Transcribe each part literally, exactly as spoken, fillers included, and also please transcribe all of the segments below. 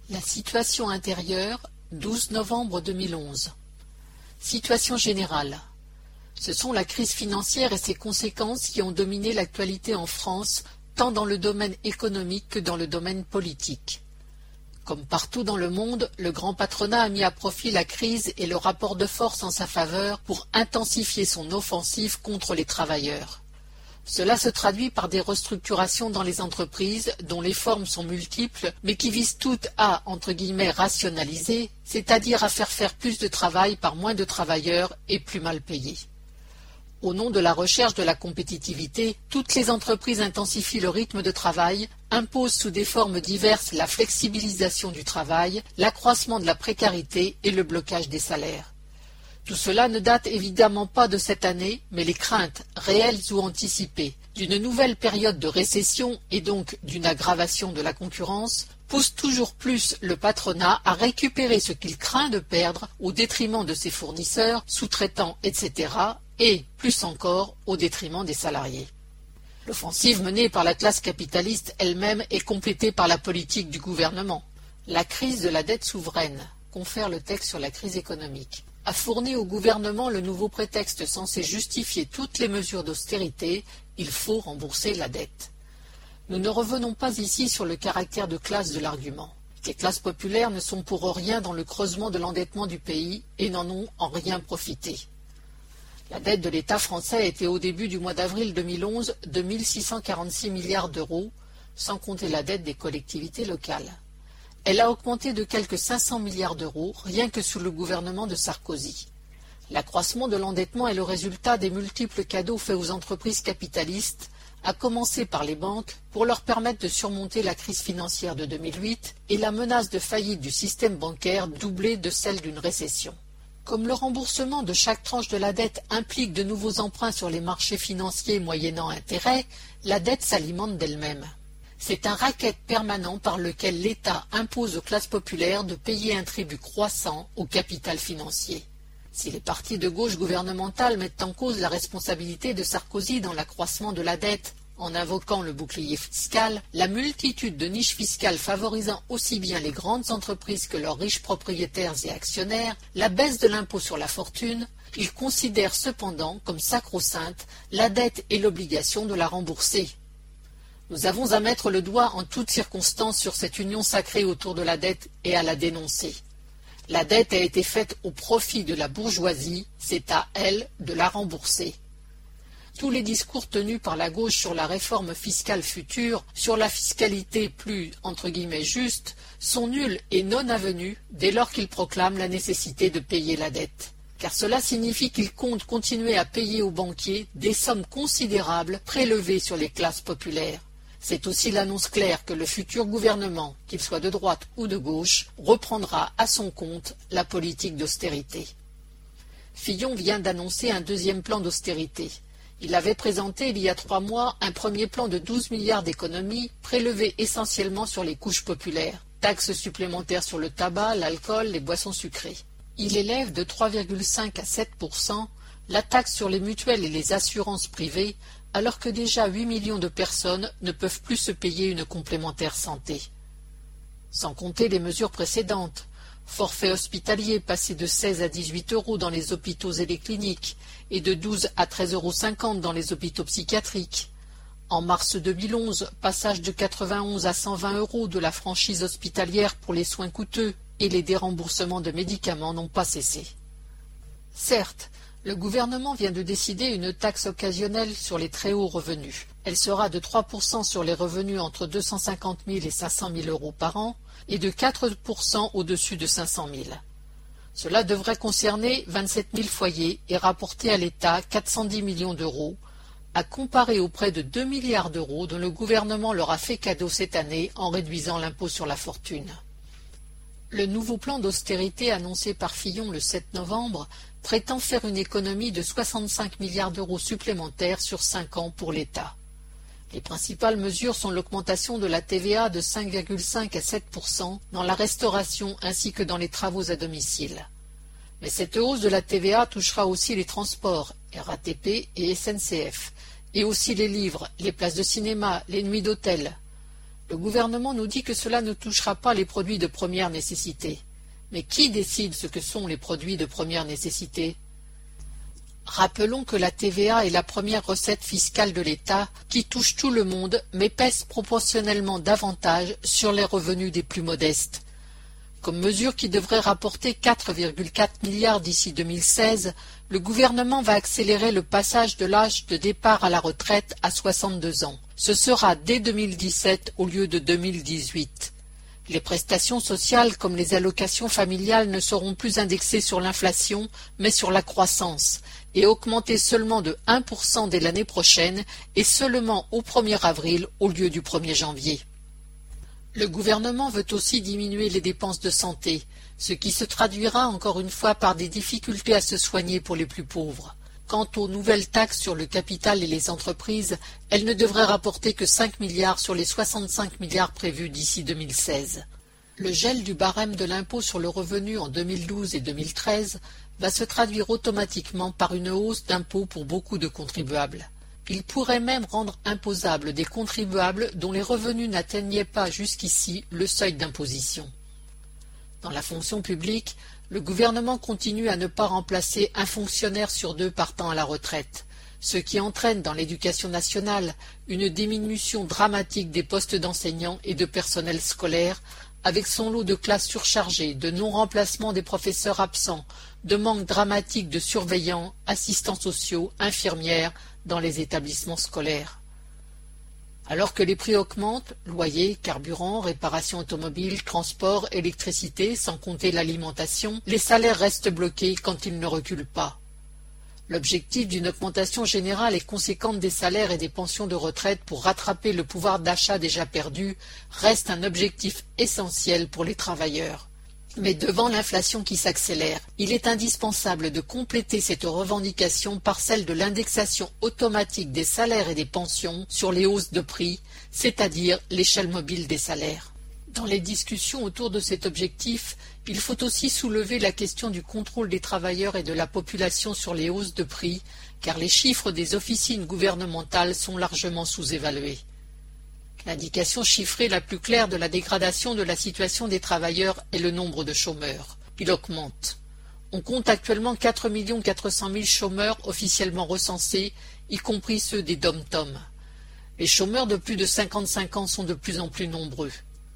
La situation intérieure, douze novembre deux mille onze. Situation générale. Ce sont la crise financière et ses conséquences qui ont dominé l'actualité en France, tant dans le domaine économique que dans le domaine politique. Comme partout dans le monde, le grand patronat a mis à profit la crise et le rapport de force en sa faveur pour intensifier son offensive contre les travailleurs. Cela se traduit par des restructurations dans les entreprises dont les formes sont multiples mais qui visent toutes à, entre guillemets, rationaliser, c'est-à-dire à faire faire plus de travail par moins de travailleurs et plus mal payés. Au nom de la recherche de la compétitivité, toutes les entreprises intensifient le rythme de travail, imposent sous des formes diverses la flexibilisation du travail, l'accroissement de la précarité et le blocage des salaires. Tout cela ne date évidemment pas de cette année, mais les craintes, réelles ou anticipées, d'une nouvelle période de récession et donc d'une aggravation de la concurrence, poussent toujours plus le patronat à récupérer ce qu'il craint de perdre au détriment de ses fournisseurs, sous-traitants, et cetera, et, plus encore, au détriment des salariés. L'offensive menée par la classe capitaliste elle-même est complétée par la politique du gouvernement. La crise de la dette souveraine, confère le texte sur la crise économique, a fourni au gouvernement le nouveau prétexte censé justifier toutes les mesures d'austérité, il faut rembourser la dette. Nous ne revenons pas ici sur le caractère de classe de l'argument. Les classes populaires ne sont pour rien dans le creusement de l'endettement du pays et n'en ont en rien profité. La dette de l'État français était au début du mois d'avril deux mille onze de mille six cent quarante-six milliards d'euros, sans compter la dette des collectivités locales. Elle a augmenté de quelques cinq cents milliards d'euros, rien que sous le gouvernement de Sarkozy. L'accroissement de l'endettement est le résultat des multiples cadeaux faits aux entreprises capitalistes, à commencer par les banques, pour leur permettre de surmonter la crise financière de deux mille huit et la menace de faillite du système bancaire doublée de celle d'une récession. Comme le remboursement de chaque tranche de la dette implique de nouveaux emprunts sur les marchés financiers moyennant intérêt, la dette s'alimente d'elle-même. C'est un racket permanent par lequel l'État impose aux classes populaires de payer un tribut croissant au capital financier. Si les partis de gauche gouvernementale mettent en cause la responsabilité de Sarkozy dans l'accroissement de la dette, en invoquant le bouclier fiscal, la multitude de niches fiscales favorisant aussi bien les grandes entreprises que leurs riches propriétaires et actionnaires, la baisse de l'impôt sur la fortune, ils considèrent cependant comme sacro-sainte la dette et l'obligation de la rembourser. Nous avons à mettre le doigt en toutes circonstances sur cette union sacrée autour de la dette et à la dénoncer. La dette a été faite au profit de la bourgeoisie, c'est à elle de la rembourser. Tous les discours tenus par la gauche sur la réforme fiscale future, sur la fiscalité plus, entre guillemets, juste, sont nuls et non avenus dès lors qu'ils proclament la nécessité de payer la dette. Car cela signifie qu'ils comptent continuer à payer aux banquiers des sommes considérables prélevées sur les classes populaires. C'est aussi l'annonce claire que le futur gouvernement, qu'il soit de droite ou de gauche, reprendra à son compte la politique d'austérité. Fillon vient d'annoncer un deuxième plan d'austérité. Il avait présenté il y a trois mois un premier plan de douze milliards d'économies prélevés essentiellement sur les couches populaires, taxes supplémentaires sur le tabac, l'alcool, les boissons sucrées. Il élève de trois virgule cinq à sept pour cent la taxe sur les mutuelles et les assurances privées, alors que déjà huit millions de personnes ne peuvent plus se payer une complémentaire santé. Sans compter les mesures précédentes, forfait hospitalier passé de seize à dix-huit euros dans les hôpitaux et les cliniques, et de douze à treize euros cinquante dans les hôpitaux psychiatriques. En mars deux mille onze, passage de quatre-vingt-onze à cent vingt euros de la franchise hospitalière pour les soins coûteux, et les déremboursements de médicaments n'ont pas cessé. Certes, le gouvernement vient de décider une taxe occasionnelle sur les très hauts revenus. Elle sera de trois pour cent sur les revenus entre deux cent cinquante mille et cinq cent mille euros par an et de quatre pour cent au-dessus de cinq cent mille. Cela devrait concerner vingt-sept mille foyers et rapporter à l'État quatre cent dix millions d'euros, à comparer aux près de deux milliards d'euros dont le gouvernement leur a fait cadeau cette année en réduisant l'impôt sur la fortune. Le nouveau plan d'austérité annoncé par Fillon le sept novembre prétend faire une économie de soixante-cinq milliards d'euros supplémentaires sur cinq ans pour l'État. Les principales mesures sont l'augmentation de la T V A de cinq virgule cinq à sept pour cent dans la restauration ainsi que dans les travaux à domicile. Mais cette hausse de la T V A touchera aussi les transports, R A T P et S N C F, et aussi les livres, les places de cinéma, les nuits d'hôtel. Le gouvernement nous dit que cela ne touchera pas les produits de première nécessité. Mais qui décide ce que sont les produits de première nécessité? Rappelons que la T V A est la première recette fiscale de l'État qui touche tout le monde mais pèse proportionnellement davantage sur les revenus des plus modestes. Comme mesure qui devrait rapporter quatre virgule quatre milliards d'ici deux mille seize, le gouvernement va accélérer le passage de l'âge de départ à la retraite à soixante-deux ans. Ce sera dès deux mille dix-sept au lieu de deux mille dix-huit. Les prestations sociales comme les allocations familiales ne seront plus indexées sur l'inflation mais sur la croissance et augmenter seulement de un pour cent dès l'année prochaine et seulement au premier avril au lieu du premier janvier. Le gouvernement veut aussi diminuer les dépenses de santé, ce qui se traduira encore une fois par des difficultés à se soigner pour les plus pauvres. Quant aux nouvelles taxes sur le capital et les entreprises, elles ne devraient rapporter que cinq milliards sur les soixante-cinq milliards prévus d'ici deux mille seize. Le gel du barème de l'impôt sur le revenu en deux mille douze et deux mille treize va se traduire automatiquement par une hausse d'impôts pour beaucoup de contribuables. Il pourrait même rendre imposables des contribuables dont les revenus n'atteignaient pas jusqu'ici le seuil d'imposition. Dans la fonction publique, le gouvernement continue à ne pas remplacer un fonctionnaire sur deux partant à la retraite, ce qui entraîne dans l'éducation nationale une diminution dramatique des postes d'enseignants et de personnel scolaire, avec son lot de classes surchargées, de non-remplacement des professeurs absents, de manque dramatique de surveillants, assistants sociaux, infirmières dans les établissements scolaires. Alors que les prix augmentent, loyers, carburant, réparations automobiles, transport, électricité, sans compter l'alimentation, les salaires restent bloqués quand ils ne reculent pas. L'objectif d'une augmentation générale et conséquente des salaires et des pensions de retraite pour rattraper le pouvoir d'achat déjà perdu reste un objectif essentiel pour les travailleurs. Mais devant l'inflation qui s'accélère, il est indispensable de compléter cette revendication par celle de l'indexation automatique des salaires et des pensions sur les hausses de prix, c'est-à-dire l'échelle mobile des salaires. Dans les discussions autour de cet objectif, il faut aussi soulever la question du contrôle des travailleurs et de la population sur les hausses de prix, car les chiffres des officines gouvernementales sont largement sous-évalués. L'indication chiffrée la plus claire de la dégradation de la situation des travailleurs est le nombre de chômeurs. Il augmente. On compte actuellement quatre millions quatre cent mille chômeurs officiellement recensés, y compris ceux des D O M-T O M. Les chômeurs de plus de cinquante-cinq ans sont de plus en plus nombreux.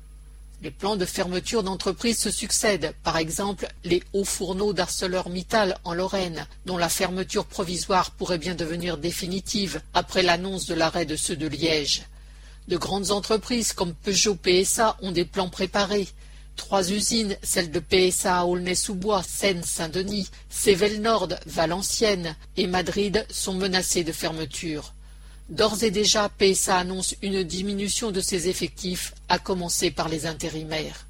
Les plans de fermeture d'entreprises se succèdent, par exemple les hauts fourneaux d'ArcelorMittal en Lorraine, dont la fermeture provisoire pourrait bien devenir définitive après l'annonce de l'arrêt de ceux de Liège. De grandes entreprises comme Peugeot P S A ont des plans préparés. Trois usines, celles de P S A à Aulnay-sous-Bois, Seine-Saint-Denis, Sevel-Nord, Valenciennes et Madrid sont menacées de fermeture. D'ores et déjà, P S A annonce une diminution de ses effectifs, à commencer par les intérimaires.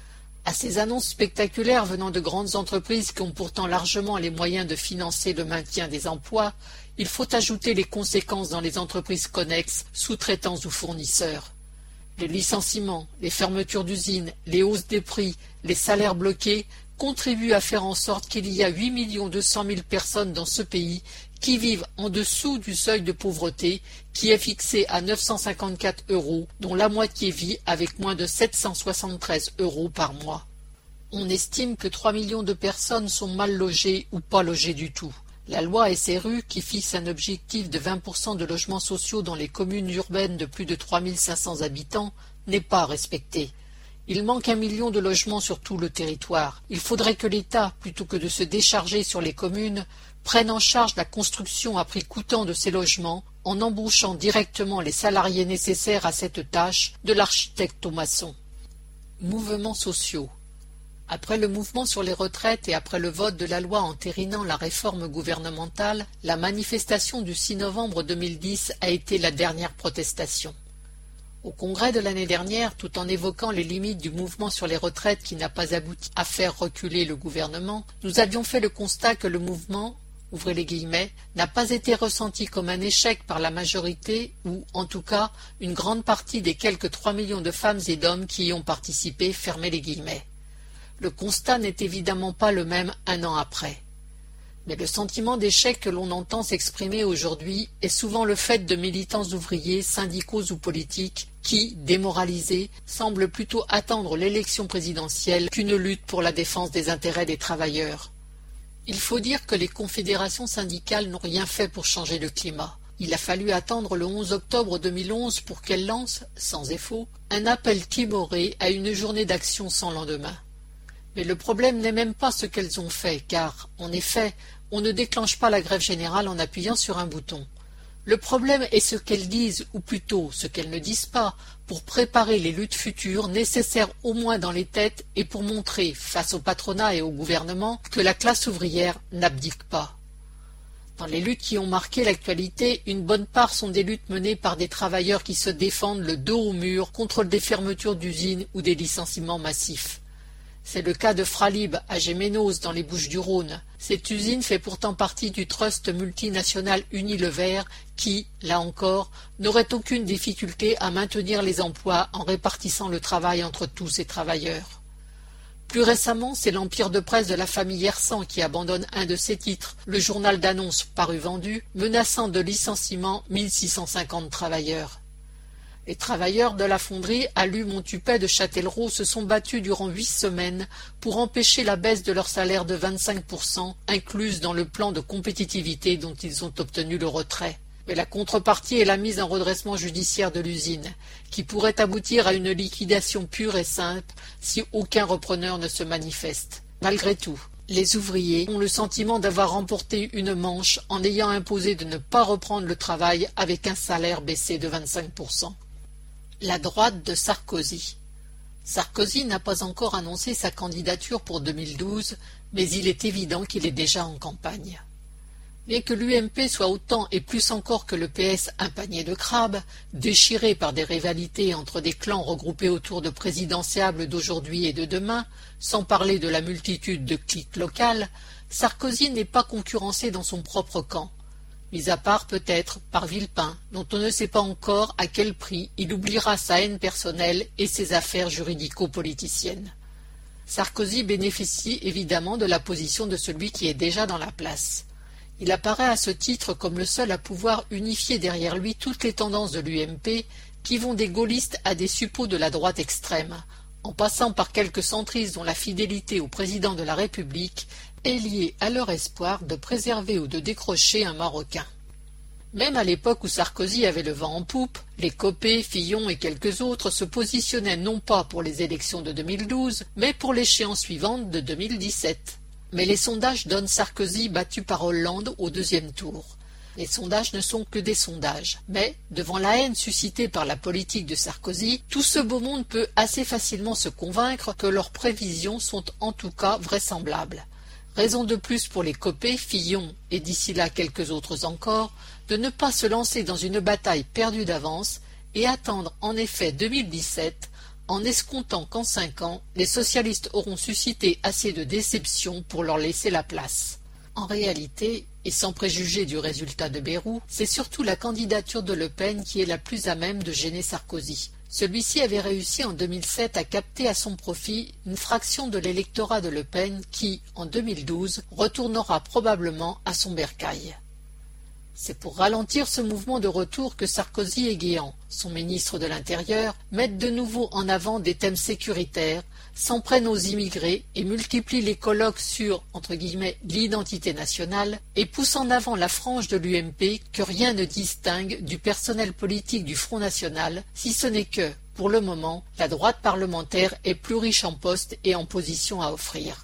À ces annonces spectaculaires venant de grandes entreprises qui ont pourtant largement les moyens de financer le maintien des emplois, il faut ajouter les conséquences dans les entreprises connexes, sous-traitants ou fournisseurs. Les licenciements, les fermetures d'usines, les hausses des prix, les salaires bloqués contribuent à faire en sorte qu'il y a huit millions deux cent mille personnes dans ce pays qui vivent en dessous du seuil de pauvreté qui est fixé à neuf cent cinquante-quatre euros, dont la moitié vit avec moins de sept cent soixante-treize euros par mois. On estime que trois millions de personnes sont mal logées ou pas logées du tout. La loi S R U, qui fixe un objectif de vingt pour cent de logements sociaux dans les communes urbaines de plus de trois mille cinq cents habitants, n'est pas respectée. Il manque un million de logements sur tout le territoire. Il faudrait que l'État, plutôt que de se décharger sur les communes, prenne en charge la construction à prix coûtant de ces logements en embauchant directement les salariés nécessaires à cette tâche, de l'architecte au maçon. Mouvements sociaux. Après le mouvement sur les retraites et après le vote de la loi entérinant la réforme gouvernementale, la manifestation du six novembre deux mille dix a été la dernière protestation. Au congrès de l'année dernière, tout en évoquant les limites du mouvement sur les retraites qui n'a pas abouti à faire reculer le gouvernement, nous avions fait le constat que le mouvement, ouvrez les guillemets, n'a pas été ressenti comme un échec par la majorité ou, en tout cas, une grande partie des quelques trois millions de femmes et d'hommes qui y ont participé, fermez les guillemets. Le constat n'est évidemment pas le même un an après. Mais le sentiment d'échec que l'on entend s'exprimer aujourd'hui est souvent le fait de militants ouvriers, syndicaux ou politiques qui, démoralisés, semblent plutôt attendre l'élection présidentielle qu'une lutte pour la défense des intérêts des travailleurs. Il faut dire que les confédérations syndicales n'ont rien fait pour changer le climat. Il a fallu attendre le onze octobre deux mille onze pour qu'elles lancent, sans effort, un appel timoré à une journée d'action sans lendemain. Mais le problème n'est même pas ce qu'elles ont fait, car, en effet, on ne déclenche pas la grève générale en appuyant sur un bouton. Le problème est ce qu'elles disent, ou plutôt ce qu'elles ne disent pas, pour préparer les luttes futures nécessaires au moins dans les têtes et pour montrer, face au patronat et au gouvernement, que la classe ouvrière n'abdique pas. Dans les luttes qui ont marqué l'actualité, une bonne part sont des luttes menées par des travailleurs qui se défendent le dos au mur contre des fermetures d'usines ou des licenciements massifs. C'est le cas de Fralib à Gémenos dans les Bouches-du-Rhône. Cette usine fait pourtant partie du trust multinational Unilever qui, là encore, n'aurait aucune difficulté à maintenir les emplois en répartissant le travail entre tous ses travailleurs. Plus récemment, c'est l'empire de presse de la famille Hersant qui abandonne un de ses titres, le journal d'annonces paru vendu, menaçant de licenciement mille six cent cinquante travailleurs. Les travailleurs de la fonderie Alu-Montupet de Châtellerault se sont battus durant huit semaines pour empêcher la baisse de leur salaire de vingt-cinq pour cent, incluse dans le plan de compétitivité dont ils ont obtenu le retrait. Mais la contrepartie est la mise en redressement judiciaire de l'usine, qui pourrait aboutir à une liquidation pure et simple si aucun repreneur ne se manifeste. Malgré tout, les ouvriers ont le sentiment d'avoir remporté une manche en ayant imposé de ne pas reprendre le travail avec un salaire baissé de vingt-cinq pour cent. La droite de Sarkozy. Sarkozy n'a pas encore annoncé sa candidature pour deux mille douze, mais il est évident qu'il est déjà en campagne. Bien que l'U M P soit autant et plus encore que le P S un panier de crabes, déchiré par des rivalités entre des clans regroupés autour de présidentiables d'aujourd'hui et de demain, sans parler de la multitude de cliques locales, Sarkozy n'est pas concurrencé dans son propre camp, mis à part peut-être par Villepin, dont on ne sait pas encore à quel prix il oubliera sa haine personnelle et ses affaires juridico-politiciennes. Sarkozy bénéficie évidemment de la position de celui qui est déjà dans la place. Il apparaît à ce titre comme le seul à pouvoir unifier derrière lui toutes les tendances de l'U M P qui vont des gaullistes à des suppôts de la droite extrême, en passant par quelques centristes dont la fidélité au président de la République est liée à leur espoir de préserver ou de décrocher un Marocain. Même à l'époque où Sarkozy avait le vent en poupe, les Copé, Fillon et quelques autres se positionnaient non pas pour les élections de deux mille douze, mais pour l'échéance suivante de deux mille dix-sept. Mais les sondages donnent Sarkozy battu par Hollande au deuxième tour. Les sondages ne sont que des sondages. Mais, devant la haine suscitée par la politique de Sarkozy, tout ce beau monde peut assez facilement se convaincre que leurs prévisions sont en tout cas vraisemblables. Raison de plus pour les Copé, Fillon et d'ici là quelques autres encore, de ne pas se lancer dans une bataille perdue d'avance et attendre en effet deux mille dix-sept, en escomptant qu'en cinq ans, les socialistes auront suscité assez de déception pour leur laisser la place. En réalité, et sans préjuger du résultat de Bayrou, c'est surtout la candidature de Le Pen qui est la plus à même de gêner Sarkozy. Celui-ci avait réussi en deux mille sept à capter à son profit une fraction de l'électorat de Le Pen qui, en deux mille douze, retournera probablement à son bercail. C'est pour ralentir ce mouvement de retour que Sarkozy et Guéant, son ministre de l'Intérieur, mettent de nouveau en avant des thèmes sécuritaires, s'en prennent aux immigrés et multiplient les colloques sur, entre guillemets, l'identité nationale et poussent en avant la frange de l'U M P que rien ne distingue du personnel politique du Front National, si ce n'est que, pour le moment, la droite parlementaire est plus riche en postes et en positions à offrir.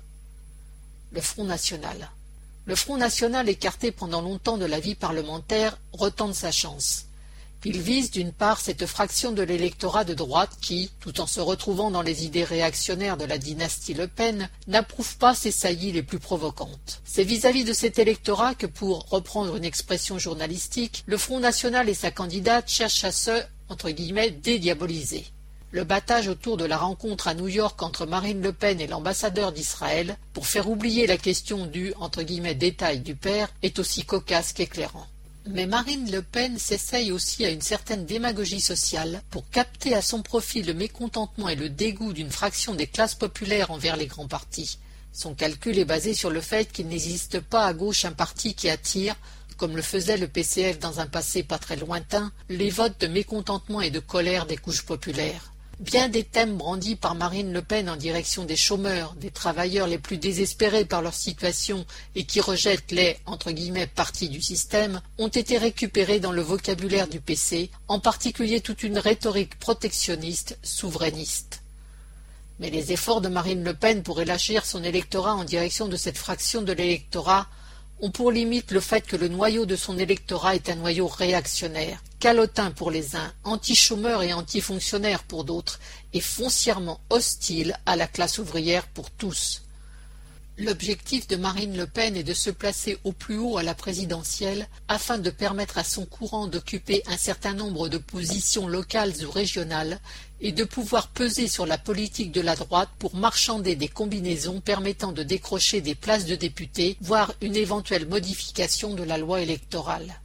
Le Front National. Le Front National, écarté pendant longtemps de la vie parlementaire, retente sa chance. Il vise d'une part cette fraction de l'électorat de droite qui, tout en se retrouvant dans les idées réactionnaires de la dynastie Le Pen, n'approuve pas ses saillies les plus provocantes. C'est vis-à-vis de cet électorat que, pour reprendre une expression journalistique, le Front National et sa candidate cherchent à se, entre guillemets, dédiaboliser. Le battage autour de la rencontre à New York entre Marine Le Pen et l'ambassadeur d'Israël, pour faire oublier la question du, entre guillemets, détail du père, est aussi cocasse qu'éclairant. Mais Marine Le Pen s'essaye aussi à une certaine démagogie sociale pour capter à son profit le mécontentement et le dégoût d'une fraction des classes populaires envers les grands partis. Son calcul est basé sur le fait qu'il n'existe pas à gauche un parti qui attire, comme le faisait le P C F dans un passé pas très lointain, les votes de mécontentement et de colère des couches populaires. Bien des thèmes brandis par Marine Le Pen en direction des chômeurs, des travailleurs les plus désespérés par leur situation et qui rejettent les entre guillemets parties du système, ont été récupérés dans le vocabulaire du P C, en particulier toute une rhétorique protectionniste, souverainiste. Mais les efforts de Marine Le Pen pour élargir son électorat en direction de cette fraction de l'électorat ont pour limite le fait que le noyau de son électorat est un noyau réactionnaire, calotin pour les uns, anti-chômeurs et anti-fonctionnaires pour d'autres, et foncièrement hostile à la classe ouvrière pour tous. L'objectif de Marine Le Pen est de se placer au plus haut à la présidentielle afin de permettre à son courant d'occuper un certain nombre de positions locales ou régionales et de pouvoir peser sur la politique de la droite pour marchander des combinaisons permettant de décrocher des places de députés, voire une éventuelle modification de la loi électorale.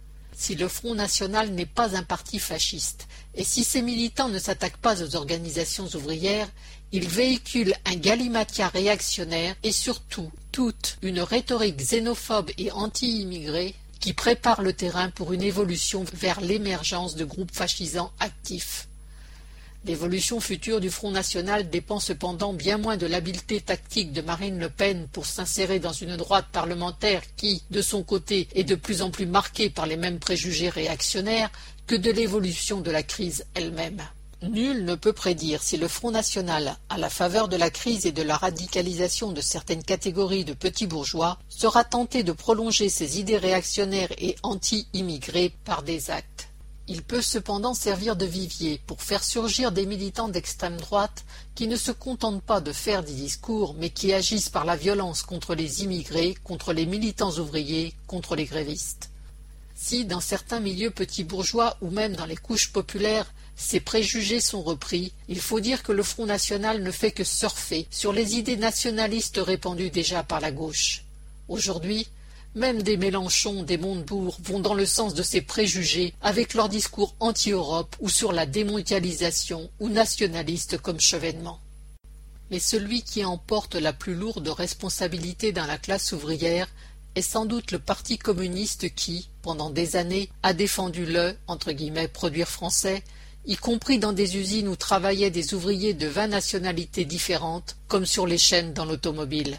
Si le Front National n'est pas un parti fasciste, et si ses militants ne s'attaquent pas aux organisations ouvrières, il véhicule un galimatia réactionnaire et surtout toute une rhétorique xénophobe et anti-immigrée qui prépare le terrain pour une évolution vers l'émergence de groupes fascisants actifs. L'évolution future du Front National dépend cependant bien moins de l'habileté tactique de Marine Le Pen pour s'insérer dans une droite parlementaire qui, de son côté, est de plus en plus marquée par les mêmes préjugés réactionnaires que de l'évolution de la crise elle-même. Nul ne peut prédire si le Front National, à la faveur de la crise et de la radicalisation de certaines catégories de petits bourgeois, sera tenté de prolonger ses idées réactionnaires et anti-immigrés par des actes. Il peut cependant servir de vivier pour faire surgir des militants d'extrême droite qui ne se contentent pas de faire des discours mais qui agissent par la violence contre les immigrés, contre les militants ouvriers, contre les grévistes. Si, dans certains milieux petits bourgeois ou même dans les couches populaires, ces préjugés sont repris, il faut dire que le Front National ne fait que surfer sur les idées nationalistes répandues déjà par la gauche. Aujourd'hui, même des Mélenchon, des Montebourg vont dans le sens de ces préjugés avec leurs discours anti-Europe ou sur la démondialisation ou nationaliste comme Chevènement. Mais celui qui emporte la plus lourde responsabilité dans la classe ouvrière est sans doute le Parti communiste qui, pendant des années, a défendu le entre guillemets, produire français, y compris dans des usines où travaillaient des ouvriers de vingt nationalités différentes, comme sur les chaînes dans l'automobile.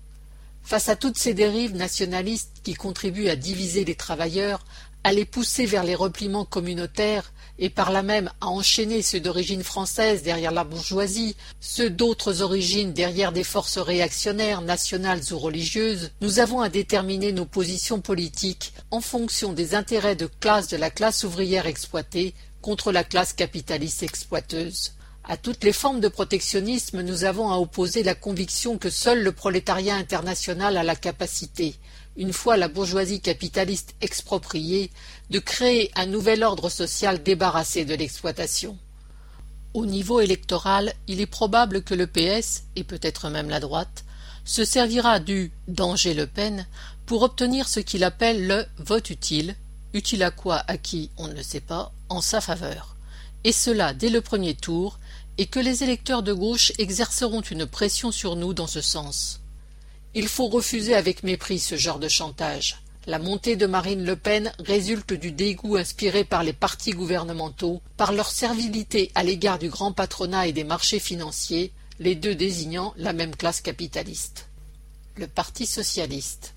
Face à toutes ces dérives nationalistes qui contribuent à diviser les travailleurs, à les pousser vers les repliements communautaires et par là même à enchaîner ceux d'origine française derrière la bourgeoisie, ceux d'autres origines derrière des forces réactionnaires, nationales ou religieuses, nous avons à déterminer nos positions politiques en fonction des intérêts de classe de la classe ouvrière exploitée contre la classe capitaliste exploiteuse. À toutes les formes de protectionnisme, nous avons à opposer la conviction que seul le prolétariat international a la capacité, une fois la bourgeoisie capitaliste expropriée, de créer un nouvel ordre social débarrassé de l'exploitation. Au niveau électoral, il est probable que le P S, et peut-être même la droite, se servira du « danger Le Pen » pour obtenir ce qu'il appelle le « vote utile », utile à quoi, à qui, on ne le sait pas, en sa faveur. Et cela dès le premier tour, et que les électeurs de gauche exerceront une pression sur nous dans ce sens. Il faut refuser avec mépris ce genre de chantage. La montée de Marine Le Pen résulte du dégoût inspiré par les partis gouvernementaux, par leur servilité à l'égard du grand patronat et des marchés financiers, les deux désignant la même classe capitaliste. Le Parti socialiste.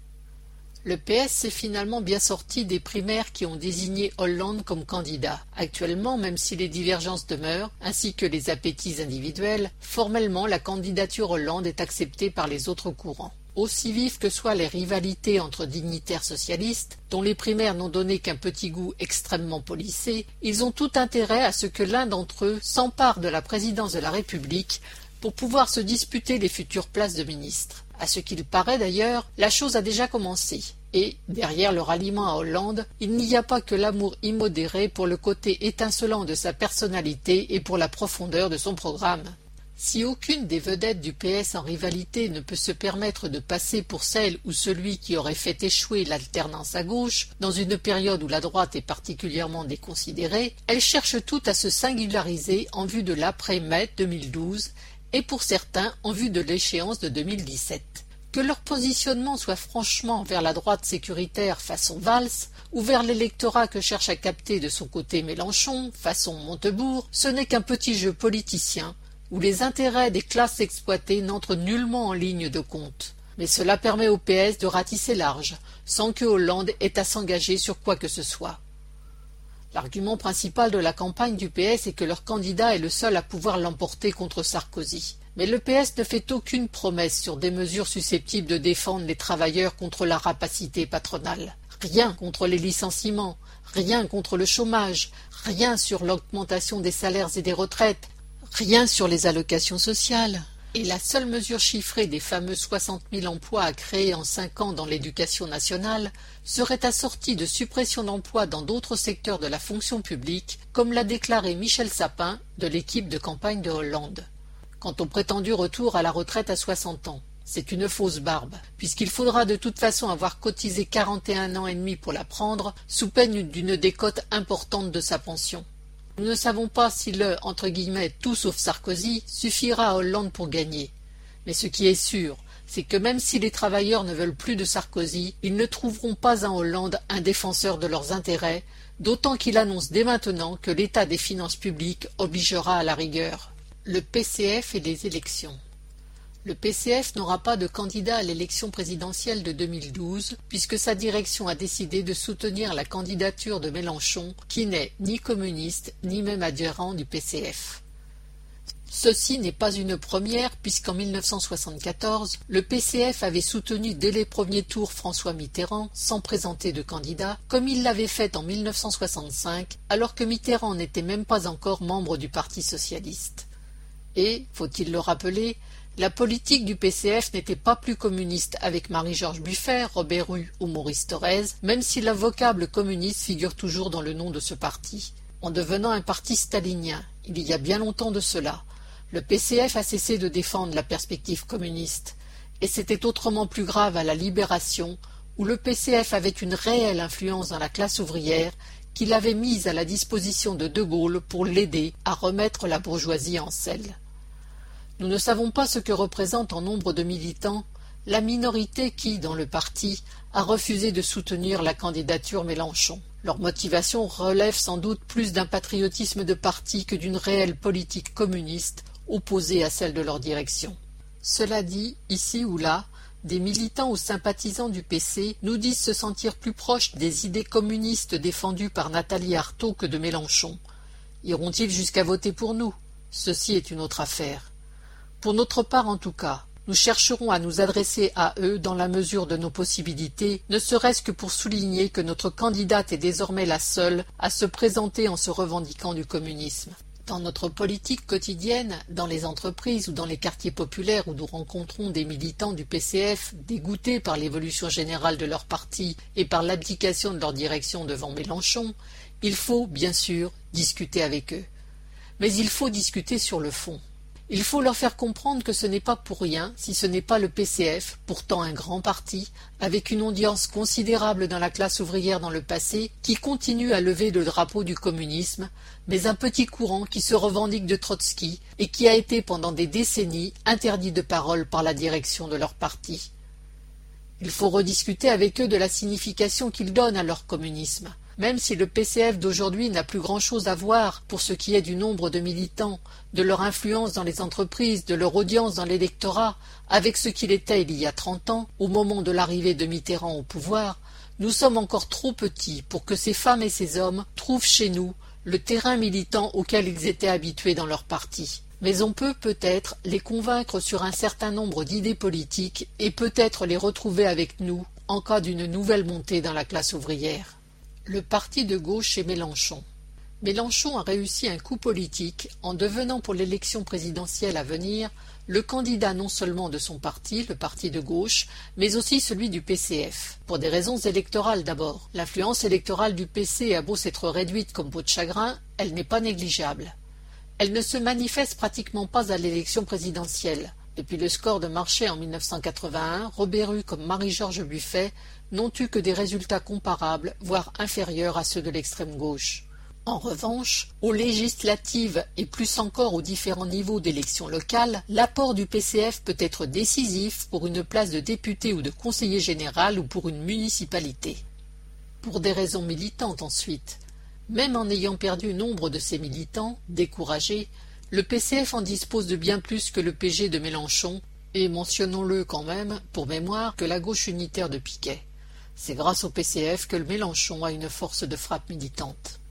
Le P S s'est finalement bien sorti des primaires qui ont désigné Hollande comme candidat. Actuellement, même si les divergences demeurent, ainsi que les appétits individuels, formellement la candidature Hollande est acceptée par les autres courants. Aussi vives que soient les rivalités entre dignitaires socialistes, dont les primaires n'ont donné qu'un petit goût extrêmement policé, ils ont tout intérêt à ce que l'un d'entre eux s'empare de la présidence de la République pour pouvoir se disputer les futures places de ministre. À ce qu'il paraît d'ailleurs, la chose a déjà commencé. Et, derrière le ralliement à Hollande, il n'y a pas que l'amour immodéré pour le côté étincelant de sa personnalité et pour la profondeur de son programme. Si aucune des vedettes du P S en rivalité ne peut se permettre de passer pour celle ou celui qui aurait fait échouer l'alternance à gauche, dans une période où la droite est particulièrement déconsidérée, elles cherchent toutes à se singulariser en vue de l'après-mai deux mille douze et pour certains en vue de l'échéance de deux mille dix-sept. Que leur positionnement soit franchement vers la droite sécuritaire façon Valls, ou vers l'électorat que cherche à capter de son côté Mélenchon, façon Montebourg, ce n'est qu'un petit jeu politicien, où les intérêts des classes exploitées n'entrent nullement en ligne de compte. Mais cela permet au P S de ratisser large, sans que Hollande ait à s'engager sur quoi que ce soit. L'argument principal de la campagne du P S est que leur candidat est le seul à pouvoir l'emporter contre Sarkozy. Mais le P S ne fait aucune promesse sur des mesures susceptibles de défendre les travailleurs contre la rapacité patronale. Rien contre les licenciements, rien contre le chômage, rien sur l'augmentation des salaires et des retraites, rien sur les allocations sociales. Et la seule mesure chiffrée des fameux soixante mille emplois à créer en cinq ans dans l'éducation nationale serait assortie de suppression d'emplois dans d'autres secteurs de la fonction publique, comme l'a déclaré Michel Sapin de l'équipe de campagne de Hollande. Quant au prétendu retour à la retraite à soixante ans, c'est une fausse barbe, puisqu'il faudra de toute façon avoir cotisé quarante et un ans et demi pour la prendre, sous peine d'une décote importante de sa pension. Nous ne savons pas si le entre guillemets tout sauf Sarkozy suffira à Hollande pour gagner. Mais ce qui est sûr, c'est que même si les travailleurs ne veulent plus de Sarkozy, ils ne trouveront pas en Hollande un défenseur de leurs intérêts, d'autant qu'il annonce dès maintenant que l'état des finances publiques obligera à la rigueur. Le P C F et les élections. Le P C F n'aura pas de candidat à l'élection présidentielle de deux mille douze, puisque sa direction a décidé de soutenir la candidature de Mélenchon, qui n'est ni communiste, ni même adhérent du P C F. Ceci n'est pas une première, puisqu'en mille neuf cent soixante-quatorze, le P C F avait soutenu dès les premiers tours François Mitterrand, sans présenter de candidat, comme il l'avait fait en mille neuf cent soixante-cinq, alors que Mitterrand n'était même pas encore membre du Parti socialiste. Et, faut-il le rappeler, la politique du P C F n'était pas plus communiste avec Marie-Georges Buffet, Robert Hue ou Maurice Thorez, même si le vocable communiste figure toujours dans le nom de ce parti. En devenant un parti stalinien, il y a bien longtemps de cela, le P C F a cessé de défendre la perspective communiste, et c'était autrement plus grave à la Libération, où le P C F avait une réelle influence dans la classe ouvrière, qu'il avait mise à la disposition de De Gaulle pour l'aider à remettre la bourgeoisie en selle. Nous ne savons pas ce que représente en nombre de militants la minorité qui, dans le parti, a refusé de soutenir la candidature Mélenchon. Leur motivation relève sans doute plus d'un patriotisme de parti que d'une réelle politique communiste opposée à celle de leur direction. Cela dit, ici ou là, des militants ou sympathisants du P C nous disent se sentir plus proches des idées communistes défendues par Nathalie Arthaud que de Mélenchon. Iront-ils jusqu'à voter pour nous? Ceci est une autre affaire. Pour notre part en tout cas, nous chercherons à nous adresser à eux dans la mesure de nos possibilités, ne serait-ce que pour souligner que notre candidate est désormais la seule à se présenter en se revendiquant du communisme. Dans notre politique quotidienne, dans les entreprises ou dans les quartiers populaires où nous rencontrons des militants du P C F dégoûtés par l'évolution générale de leur parti et par l'abdication de leur direction devant Mélenchon, il faut, bien sûr, discuter avec eux. Mais il faut discuter sur le fond. Il faut leur faire comprendre que ce n'est pas pour rien si ce n'est pas le P C F, pourtant un grand parti, avec une audience considérable dans la classe ouvrière dans le passé, qui continue à lever le drapeau du communisme, mais un petit courant qui se revendique de Trotsky et qui a été pendant des décennies interdit de parole par la direction de leur parti. Il faut rediscuter avec eux de la signification qu'ils donnent à leur communisme. Même si le P C F d'aujourd'hui n'a plus grand-chose à voir pour ce qui est du nombre de militants, de leur influence dans les entreprises, de leur audience dans l'électorat, avec ce qu'il était il y a trente ans, au moment de l'arrivée de Mitterrand au pouvoir, nous sommes encore trop petits pour que ces femmes et ces hommes trouvent chez nous le terrain militant auquel ils étaient habitués dans leur parti. Mais on peut peut-être les convaincre sur un certain nombre d'idées politiques et peut-être les retrouver avec nous en cas d'une nouvelle montée dans la classe ouvrière. Le parti de gauche et Mélenchon. Mélenchon a réussi un coup politique en devenant pour l'élection présidentielle à venir le candidat non seulement de son parti, le parti de gauche, mais aussi celui du P C F. Pour des raisons électorales d'abord. L'influence électorale du P C a beau s'être réduite comme peau de chagrin, elle n'est pas négligeable. Elle ne se manifeste pratiquement pas à l'élection présidentielle. Depuis le score de Marchais en mille neuf cent quatre-vingt-un, Robert Hue comme Marie-Georges Buffet n'ont eu que des résultats comparables, voire inférieurs à ceux de l'extrême gauche. En revanche, aux législatives et plus encore aux différents niveaux d'élections locales, l'apport du P C F peut être décisif pour une place de député ou de conseiller général ou pour une municipalité. Pour des raisons militantes ensuite. Même en ayant perdu nombre de ses militants, découragés, le P C F en dispose de bien plus que le P G de Mélenchon, et mentionnons-le quand même, pour mémoire, que la gauche unitaire de Piquet. C'est grâce au P C F que le Mélenchon a une force de frappe militante.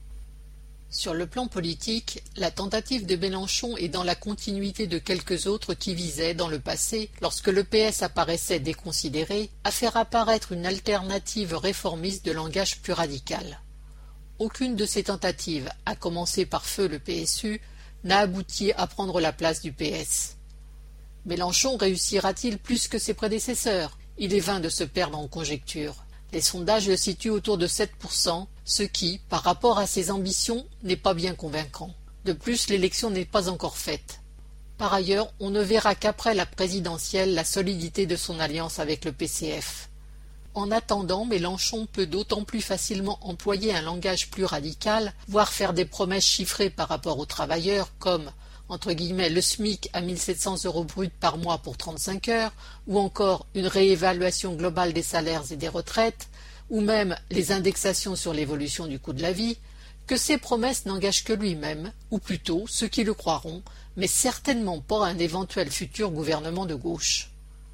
Sur le plan politique, la tentative de Mélenchon est dans la continuité de quelques autres qui visaient, dans le passé, lorsque le P S apparaissait déconsidéré, à faire apparaître une alternative réformiste de langage plus radical. Aucune de ces tentatives, à commencer par feu le P S U, n'a abouti à prendre la place du P S. Mélenchon réussira-t-il plus que ses prédécesseurs? Il est vain de se perdre en conjectures. Les sondages le situent autour de sept pour cent, ce qui, par rapport à ses ambitions, n'est pas bien convaincant. De plus, l'élection n'est pas encore faite. Par ailleurs, on ne verra qu'après la présidentielle la solidité de son alliance avec le P C F. En attendant, Mélenchon peut d'autant plus facilement employer un langage plus radical, voire faire des promesses chiffrées par rapport aux travailleurs, comme entre guillemets le SMIC à mille sept cents euros bruts par mois pour trente-cinq heures, ou encore une réévaluation globale des salaires et des retraites, ou même les indexations sur l'évolution du coût de la vie, que ces promesses n'engagent que lui-même, ou plutôt ceux qui le croiront, mais certainement pas un éventuel futur gouvernement de gauche.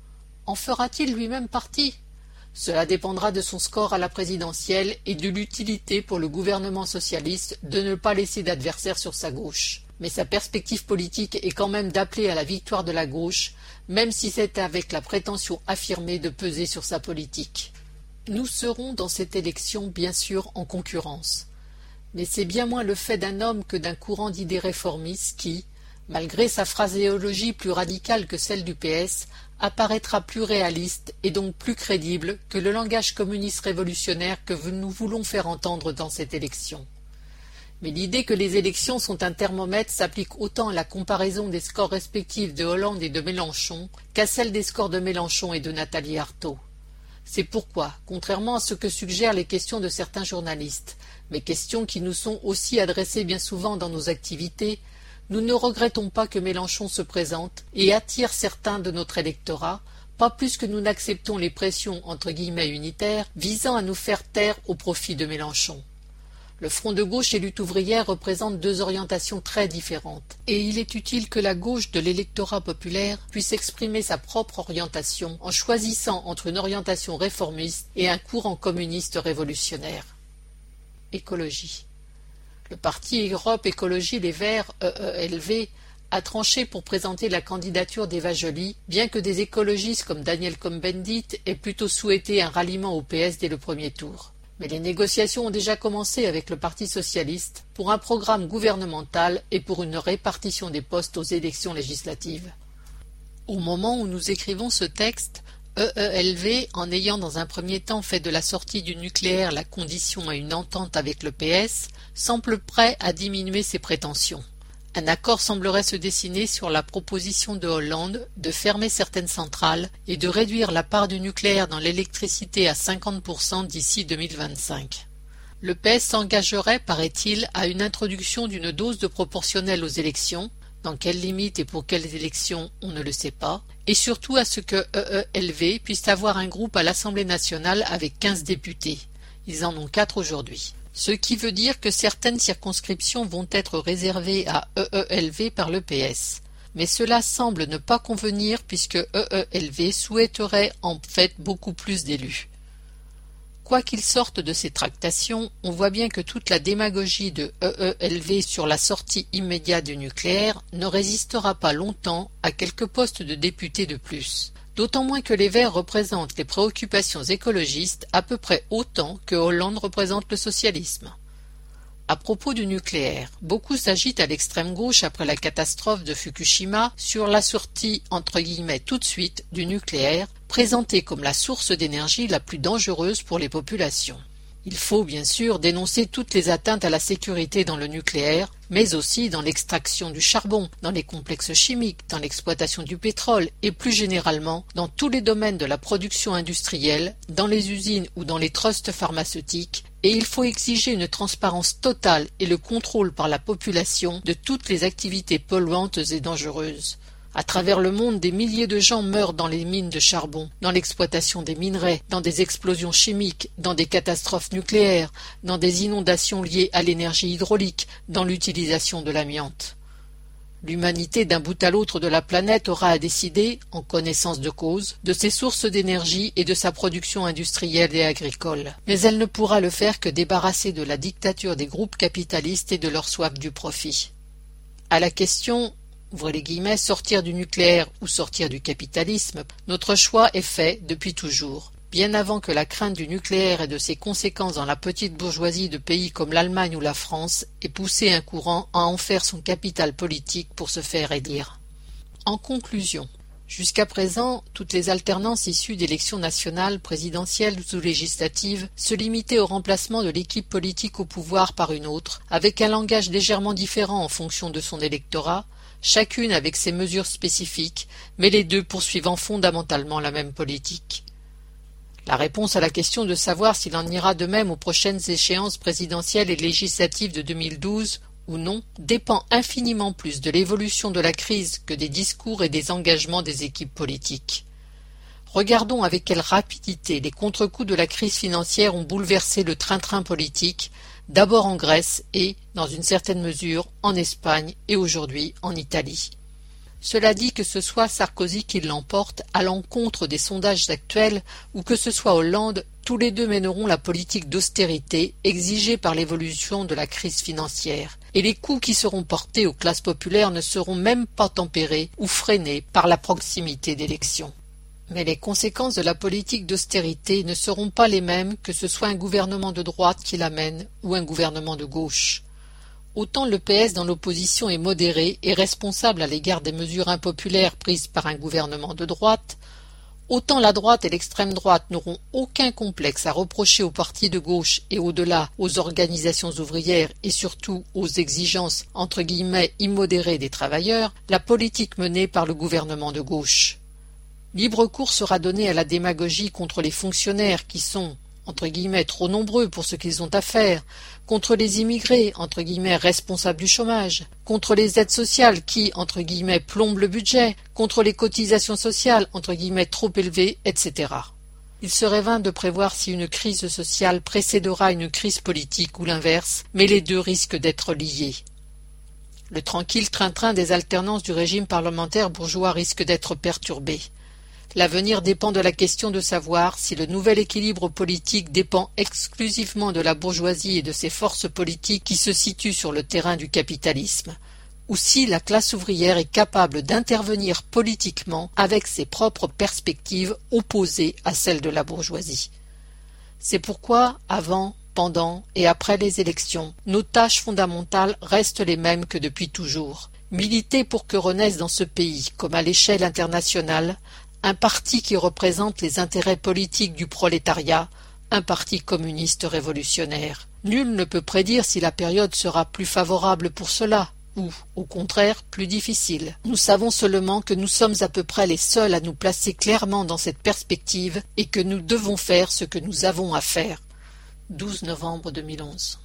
En fera-t-il lui-même partie? Cela dépendra de son score à la présidentielle et de l'utilité pour le gouvernement socialiste de ne pas laisser d'adversaire sur sa gauche. Mais sa perspective politique est quand même d'appeler à la victoire de la gauche, même si c'est avec la prétention affirmée de peser sur sa politique. Nous serons dans cette élection bien sûr en concurrence. Mais c'est bien moins le fait d'un homme que d'un courant d'idées réformistes qui, malgré sa phraséologie plus radicale que celle du P S, apparaîtra plus réaliste et donc plus crédible que le langage communiste révolutionnaire que nous voulons faire entendre dans cette élection. Mais l'idée que les élections sont un thermomètre s'applique autant à la comparaison des scores respectifs de Hollande et de Mélenchon qu'à celle des scores de Mélenchon et de Nathalie Arthaud. C'est pourquoi, contrairement à ce que suggèrent les questions de certains journalistes, mais questions qui nous sont aussi adressées bien souvent dans nos activités, nous ne regrettons pas que Mélenchon se présente et attire certains de notre électorat, pas plus que nous n'acceptons les pressions entre guillemets unitaires visant à nous faire taire au profit de Mélenchon. Le front de gauche et lutte ouvrière représentent deux orientations très différentes, et il est utile que la gauche de l'électorat populaire puisse exprimer sa propre orientation en choisissant entre une orientation réformiste et un courant communiste révolutionnaire. Écologie. Le parti Europe Écologie Les Verts, E E L V, a tranché pour présenter la candidature d'Eva Joly, bien que des écologistes comme Daniel Cohn-Bendit aient plutôt souhaité un ralliement au P S dès le premier tour. Mais les négociations ont déjà commencé avec le Parti socialiste pour un programme gouvernemental et pour une répartition des postes aux élections législatives. Au moment où nous écrivons ce texte, E E L V, en ayant dans un premier temps fait de la sortie du nucléaire la condition à une entente avec le P S, semble prêt à diminuer ses prétentions. Un accord semblerait se dessiner sur la proposition de Hollande de fermer certaines centrales et de réduire la part du nucléaire dans l'électricité à cinquante pour cent d'ici deux mille vingt-cinq. Le P S s'engagerait, paraît-il, à une introduction d'une dose de proportionnelle aux élections, dans quelles limites et pour quelles élections on ne le sait pas, et surtout à ce que E E L V puisse avoir un groupe à l'Assemblée nationale avec quinze députés. Ils en ont quatre aujourd'hui. Ce qui veut dire que certaines circonscriptions vont être réservées à E E L V par le P S. Mais cela semble ne pas convenir puisque E E L V souhaiterait en fait beaucoup plus d'élus. Quoi qu'il sorte de ces tractations, on voit bien que toute la démagogie de E E L V sur la sortie immédiate du nucléaire ne résistera pas longtemps à quelques postes de députés de plus. D'autant moins que les Verts représentent les préoccupations écologistes à peu près autant que Hollande représente le socialisme. À propos du nucléaire, beaucoup s'agitent à l'extrême gauche après la catastrophe de Fukushima sur la sortie entre guillemets tout de suite du nucléaire, présentée comme la source d'énergie la plus dangereuse pour les populations. Il faut bien sûr dénoncer toutes les atteintes à la sécurité dans le nucléaire, mais aussi dans l'extraction du charbon, dans les complexes chimiques, dans l'exploitation du pétrole et plus généralement dans tous les domaines de la production industrielle, dans les usines ou dans les trusts pharmaceutiques et il faut exiger une transparence totale et le contrôle par la population de toutes les activités polluantes et dangereuses. À travers le monde, des milliers de gens meurent dans les mines de charbon, dans l'exploitation des minerais, dans des explosions chimiques, dans des catastrophes nucléaires, dans des inondations liées à l'énergie hydraulique, dans l'utilisation de l'amiante. L'humanité d'un bout à l'autre de la planète aura à décider, en connaissance de cause, de ses sources d'énergie et de sa production industrielle et agricole. Mais elle ne pourra le faire que débarrassée de la dictature des groupes capitalistes et de leur soif du profit. À la question ouvrez les guillemets, sortir du nucléaire ou sortir du capitalisme, notre choix est fait depuis toujours. Bien avant que la crainte du nucléaire et de ses conséquences dans la petite bourgeoisie de pays comme l'Allemagne ou la France ait poussé un courant à en faire son capital politique pour se faire élire. En conclusion, jusqu'à présent, toutes les alternances issues d'élections nationales, présidentielles ou législatives se limitaient au remplacement de l'équipe politique au pouvoir par une autre, avec un langage légèrement différent en fonction de son électorat, chacune avec ses mesures spécifiques, mais les deux poursuivant fondamentalement la même politique. La réponse à la question de savoir s'il en ira de même aux prochaines échéances présidentielles et législatives de deux mille douze ou non dépend infiniment plus de l'évolution de la crise que des discours et des engagements des équipes politiques. Regardons avec quelle rapidité les contre-coups de la crise financière ont bouleversé le train-train politique, d'abord en Grèce et, dans une certaine mesure, en Espagne et aujourd'hui en Italie. Cela dit que ce soit Sarkozy qui l'emporte à l'encontre des sondages actuels ou que ce soit Hollande, tous les deux mèneront la politique d'austérité exigée par l'évolution de la crise financière, et les coups qui seront portés aux classes populaires ne seront même pas tempérés ou freinés par la proximité d'élections. Mais les conséquences de la politique d'austérité ne seront pas les mêmes que ce soit un gouvernement de droite qui l'amène ou un gouvernement de gauche. Autant le P S dans l'opposition est modéré et responsable à l'égard des mesures impopulaires prises par un gouvernement de droite, autant la droite et l'extrême droite n'auront aucun complexe à reprocher aux partis de gauche et au-delà aux organisations ouvrières et surtout aux exigences entre guillemets immodérées des travailleurs, la politique menée par le gouvernement de gauche. Libre cours sera donné à la démagogie contre les fonctionnaires qui sont, entre guillemets, trop nombreux pour ce qu'ils ont à faire, contre les immigrés, entre guillemets, responsables du chômage, contre les aides sociales qui, entre guillemets, plombent le budget, contre les cotisations sociales, entre guillemets, trop élevées, et cetera. Il serait vain de prévoir si une crise sociale précédera une crise politique ou l'inverse, mais les deux risquent d'être liés. Le tranquille train-train des alternances du régime parlementaire bourgeois risque d'être perturbé. L'avenir dépend de la question de savoir si le nouvel équilibre politique dépend exclusivement de la bourgeoisie et de ses forces politiques qui se situent sur le terrain du capitalisme, ou si la classe ouvrière est capable d'intervenir politiquement avec ses propres perspectives opposées à celles de la bourgeoisie. C'est pourquoi, avant, pendant et après les élections, nos tâches fondamentales restent les mêmes que depuis toujours. Militer pour que renaisse dans ce pays, comme à l'échelle internationale, un parti qui représente les intérêts politiques du prolétariat, un parti communiste révolutionnaire. Nul ne peut prédire si la période sera plus favorable pour cela, ou, au contraire, plus difficile. Nous savons seulement que nous sommes à peu près les seuls à nous placer clairement dans cette perspective et que nous devons faire ce que nous avons à faire. douze novembre deux mille onze.